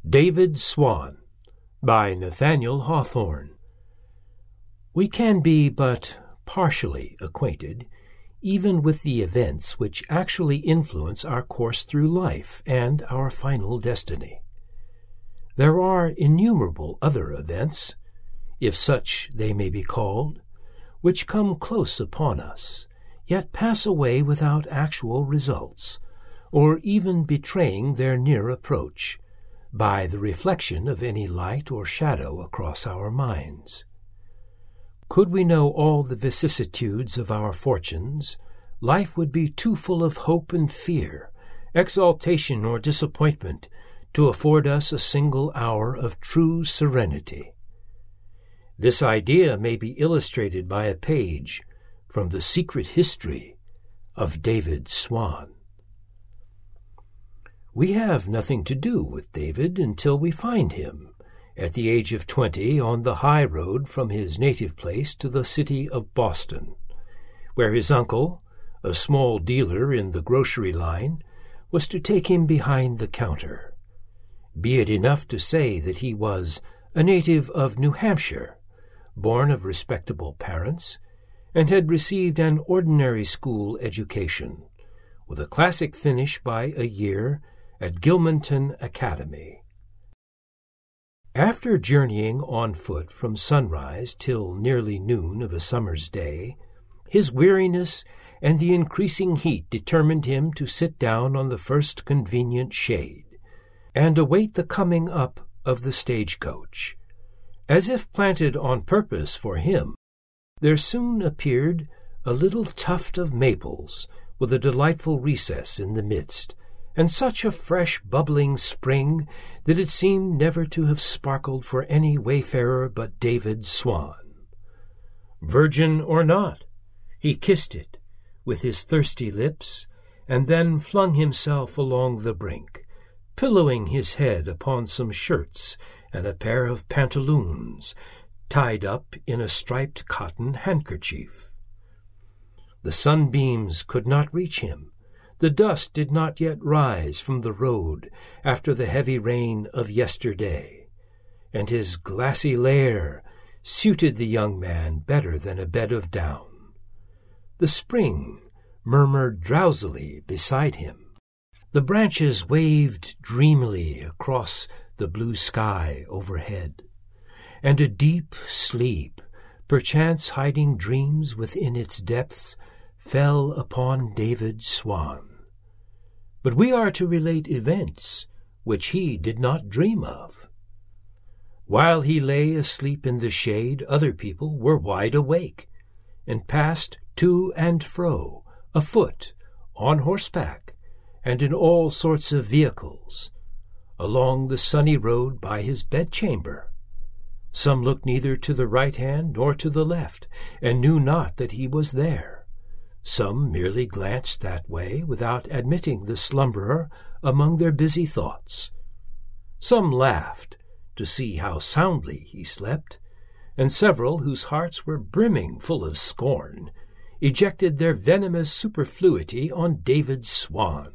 David Swan by Nathaniel Hawthorne. We can be but partially acquainted even with the events which actually influence our course through life and our final destiny. There are innumerable other events, if such they may be called, which come close upon us, yet pass away without actual results, or even betraying their near approach, by the reflection of any light or shadow across our minds. Could we know all the vicissitudes of our fortunes, life would be too full of hope and fear, exaltation or disappointment, to afford us a single hour of true serenity. This idea may be illustrated by a page from the secret history of David Swan. We have nothing to do with David until we find him, at the age of 20, on the high road from his native place to the city of Boston, where his uncle, a small dealer in the grocery line, was to take him behind the counter. Be it enough to say that he was a native of New Hampshire, born of respectable parents, and had received an ordinary school education, with a classic finish by a year at Gilmanton Academy. After journeying on foot from sunrise till nearly noon of a summer's day, his weariness and the increasing heat determined him to sit down on the first convenient shade, and await the coming up of the stagecoach. As if planted on purpose for him, there soon appeared a little tuft of maples with a delightful recess in the midst, and such a fresh bubbling spring that it seemed never to have sparkled for any wayfarer but David Swan. Virgin or not, he kissed it with his thirsty lips, and then flung himself along the brink, pillowing his head upon some shirts and a pair of pantaloons tied up in a striped cotton handkerchief. The sunbeams could not reach him. The dust did not yet rise from the road after the heavy rain of yesterday, and his glassy lair suited the young man better than a bed of down. The spring murmured drowsily beside him. The branches waved dreamily across the blue sky overhead, and a deep sleep, perchance hiding dreams within its depths, fell upon David Swan. But we are to relate events which he did not dream of. While he lay asleep in the shade, other people were wide awake, and passed to and fro, afoot, on horseback, and in all sorts of vehicles, along the sunny road by his bedchamber. Some looked neither to the right hand nor to the left, and knew not that he was there. Some merely glanced that way without admitting the slumberer among their busy thoughts. Some laughed to see how soundly he slept, and several, whose hearts were brimming full of scorn, ejected their venomous superfluity on David Swan.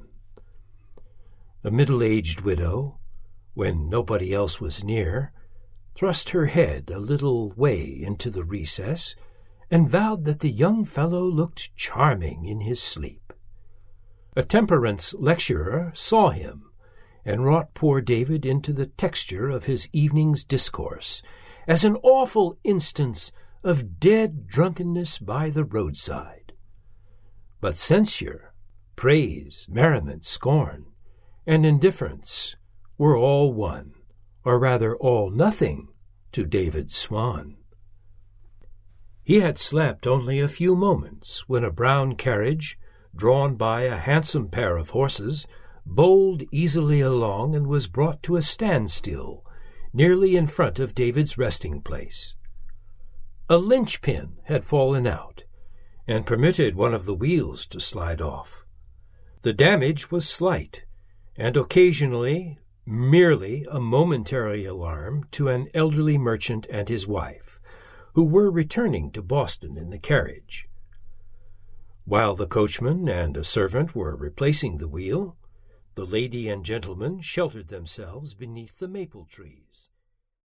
A middle-aged widow, when nobody else was near, thrust her head a little way into the recess, and vowed that the young fellow looked charming in his sleep. A temperance lecturer saw him, and wrought poor David into the texture of his evening's discourse, as an awful instance of dead drunkenness by the roadside. But censure, praise, merriment, scorn, and indifference were all one, or rather all nothing, to David Swan. He had slept only a few moments when a brown carriage, drawn by a handsome pair of horses, bowled easily along and was brought to a standstill nearly in front of David's resting place. A linchpin had fallen out and permitted one of the wheels to slide off. The damage was slight, and occasionally merely a momentary alarm to an elderly merchant and his wife, who were returning to Boston in the carriage. While the coachman and a servant were replacing the wheel, The lady and gentleman sheltered themselves beneath the maple trees.